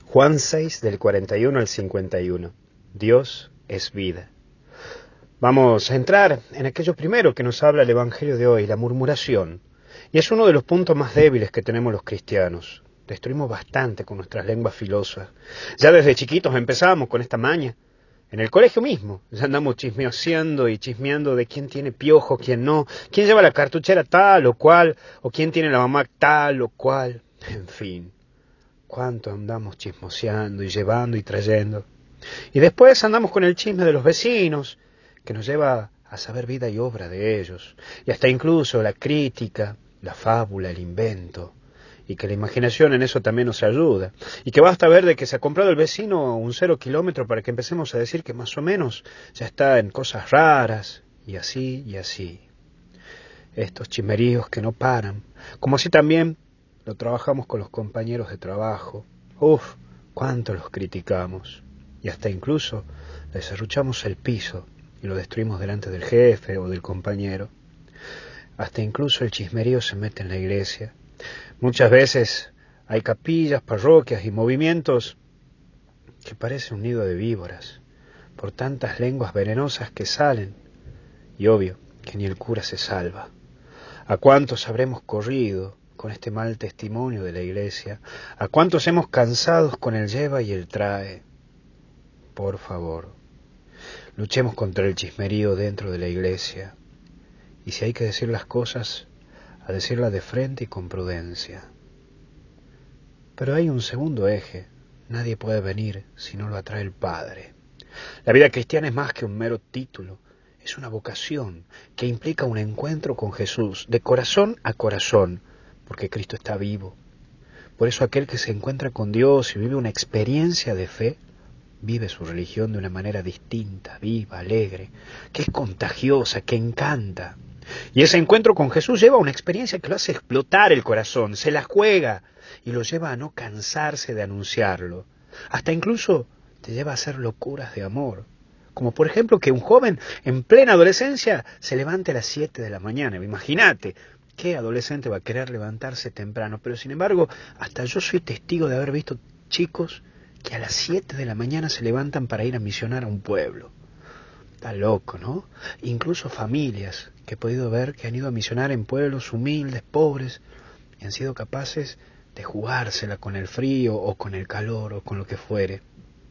Juan 6, del 41 al 51. Dios es vida. Vamos a entrar en aquello primero que nos habla el Evangelio de hoy, la murmuración. Y es uno de los puntos más débiles que tenemos los cristianos. Destruimos bastante con nuestras lenguas filosas. Ya desde chiquitos empezamos con esta maña. En el colegio mismo, ya andamos chismeando y chismeando de quién tiene piojo, quién no, quién lleva la cartuchera tal o cual, o quién tiene la mamá tal o cual. En fin, cuánto andamos chismoseando y llevando y trayendo. Y después andamos con el chisme de los vecinos, que nos lleva a saber vida y obra de ellos, y hasta incluso la crítica, la fábula, el invento, y que la imaginación en eso también nos ayuda, y que basta ver de que se ha comprado el vecino un 0 kilómetro para que empecemos a decir que más o menos ya está en cosas raras, y así y así. Estos chismeríos que no paran, como si también lo trabajamos con los compañeros de trabajo. Uf, cuánto los criticamos, y hasta incluso les serruchamos el piso y lo destruimos delante del jefe o del compañero. Hasta incluso el chismerío se mete en la iglesia. Muchas veces hay capillas, parroquias y movimientos que parecen un nido de víboras, por tantas lenguas venenosas que salen, y obvio que ni el cura se salva. ¿A cuántos habremos corrido con este mal testimonio de la iglesia? ¿A cuántos hemos cansado con el lleva y el trae? Por favor, luchemos contra el chismerío dentro de la iglesia, y si hay que decir las cosas, a decirlas de frente y con prudencia. Pero hay un segundo eje. Nadie puede venir si no lo atrae el Padre. La vida cristiana es más que un mero título. Es una vocación que implica un encuentro con Jesús, de corazón a corazón, porque Cristo está vivo. Por eso aquel que se encuentra con Dios y vive una experiencia de fe, vive su religión de una manera distinta, viva, alegre, que es contagiosa, que encanta. Y ese encuentro con Jesús lleva a una experiencia que lo hace explotar el corazón, se la juega y lo lleva a no cansarse de anunciarlo. Hasta incluso te lleva a hacer locuras de amor. Como por ejemplo que un joven en plena adolescencia se levante a las 7 de la mañana. Imagínate, ¿qué adolescente va a querer levantarse temprano? Pero sin embargo, hasta yo soy testigo de haber visto chicos que a las 7 de la mañana se levantan para ir a misionar a un pueblo. Está loco, ¿no? Incluso familias que he podido ver que han ido a misionar en pueblos humildes, pobres, y han sido capaces de jugársela con el frío o con el calor o con lo que fuere.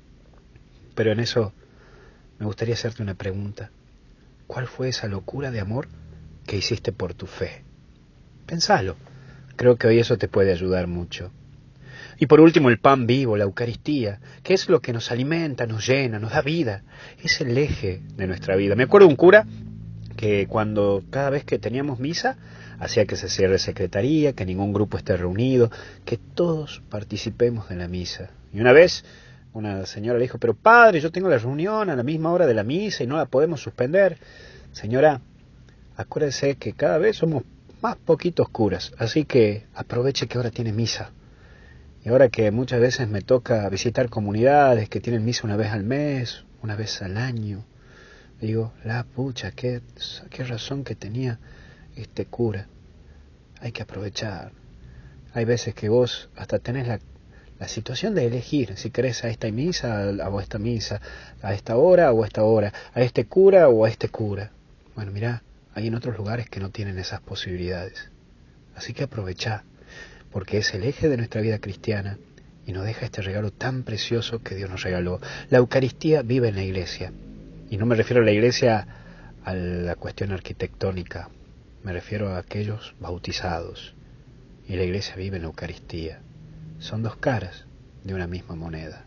Pero en eso me gustaría hacerte una pregunta. ¿Cuál fue esa locura de amor que hiciste por tu fe? Pensalo. Creo que hoy eso te puede ayudar mucho. Y por último, el pan vivo, la Eucaristía, que es lo que nos alimenta, nos llena, nos da vida. Es el eje de nuestra vida. Me acuerdo de un cura que cada vez que teníamos misa, hacía que se cierre secretaría, que ningún grupo esté reunido, que todos participemos de la misa. Y una vez una señora le dijo, pero padre, yo tengo la reunión a la misma hora de la misa y no la podemos suspender. Señora, acuérdese que cada vez somos más poquitos curas, así que aproveche que ahora tiene misa. Y ahora que muchas veces me toca visitar comunidades que tienen misa una vez al mes, una vez al año, digo, la pucha, qué razón que tenía este cura. Hay que aprovechar. Hay veces que vos hasta tenés la situación de elegir si querés a esta misa o a esta misa, a esta hora o a esta hora, a este cura o a este cura. Bueno, mirá, hay en otros lugares que no tienen esas posibilidades. Así que aprovechá, porque es el eje de nuestra vida cristiana y nos deja este regalo tan precioso que Dios nos regaló. La Eucaristía vive en la iglesia. Y no me refiero a la iglesia a la cuestión arquitectónica, me refiero a aquellos bautizados. Y la iglesia vive en la Eucaristía. Son dos caras de una misma moneda.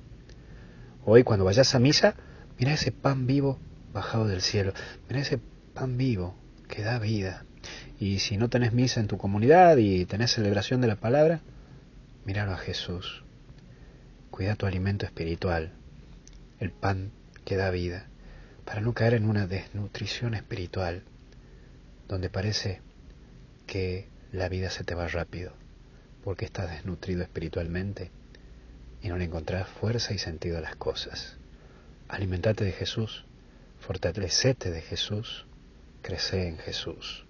Hoy cuando vayas a misa, mira ese pan vivo bajado del cielo. Mira ese pan vivo que da vida. Y si no tenés misa en tu comunidad y tenés celebración de la palabra, míralo a Jesús. Cuida tu alimento espiritual, el pan que da vida, para no caer en una desnutrición espiritual, donde parece que la vida se te va rápido, porque estás desnutrido espiritualmente y no le encontrás fuerza y sentido a las cosas. Alimentate de Jesús, fortalecete de Jesús, crece en Jesús.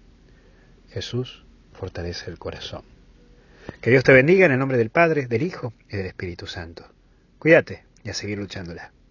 Jesús fortalece el corazón. Que Dios te bendiga en el nombre del Padre, del Hijo y del Espíritu Santo. Cuídate y a seguir luchándola.